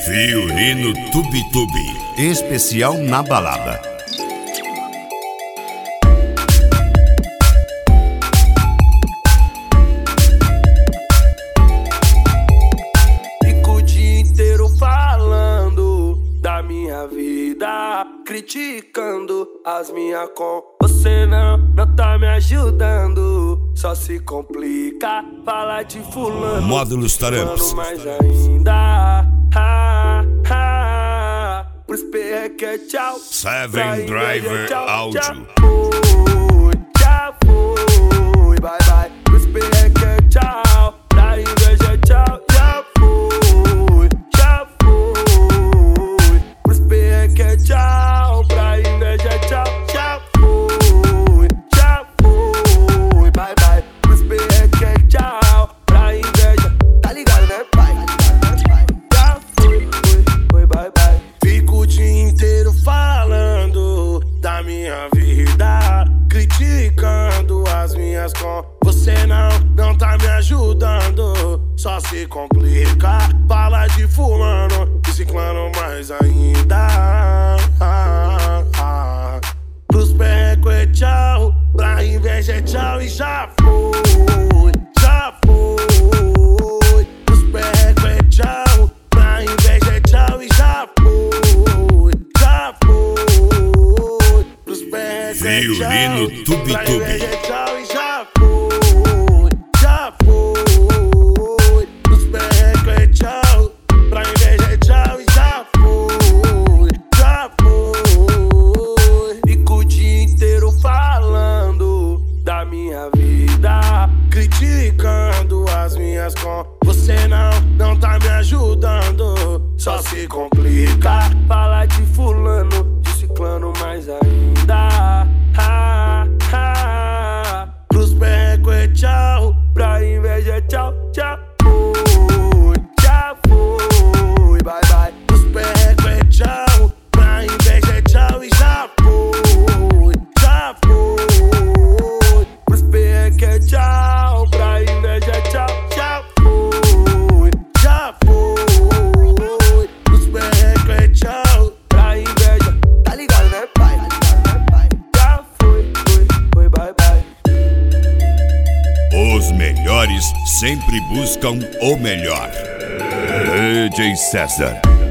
Fiorino Tube-Tube, especial na balada. Fico o dia inteiro falando da minha vida, criticando as minhas com. Você não tá me ajudando, só se complica. Fala de fulano, Módulos Taramps. mais ainda. Pros PEC é tchau. Seven Driver Áudio. Já foi, bye bye. Pros PEC é tchau. Da inveja é tchau. Já foi. Pros PEC é tchau. Pra inveja é tchau. Já foi, bye bye. Pros PEC é tchau. Pra inveja, tá ligado, né, pai? Já foi, bye bye. Fico o dia inteiro falando da minha vida, criticando as minhas com. Você não tá me ajudando, só se complica. Fala de fulano e ciclano mais ainda. Pros perrecos é tchau, pra inveja é tchau e já foi. Pros perrecos é tchau, pra inveja é tchau e já foi. Pros perrecos é tchau, Fiorino Tube-Tube. pra inveja é tchau e já foi. Pros perrecos é tchau, pra inveja é tchau e já foi. Fico o dia inteiro falando da minha vida, criticando as minhas com. Você não tá me ajudando, só se complica. Fala de fulano, de ciclano mais ainda. Pros perrecos é tchau, pra inveja é tchau. Já foi, bye bye. Pros perrecos é tchau, pra inveja é tchau e já foi. Pros perrecos é tchau, pra inveja é tchau. Já foi. Pros perrecos é tchau, pra inveja, tá ligado, né, pai? Já foi, bye bye. Os melhores sempre buscam o melhor. DJ César.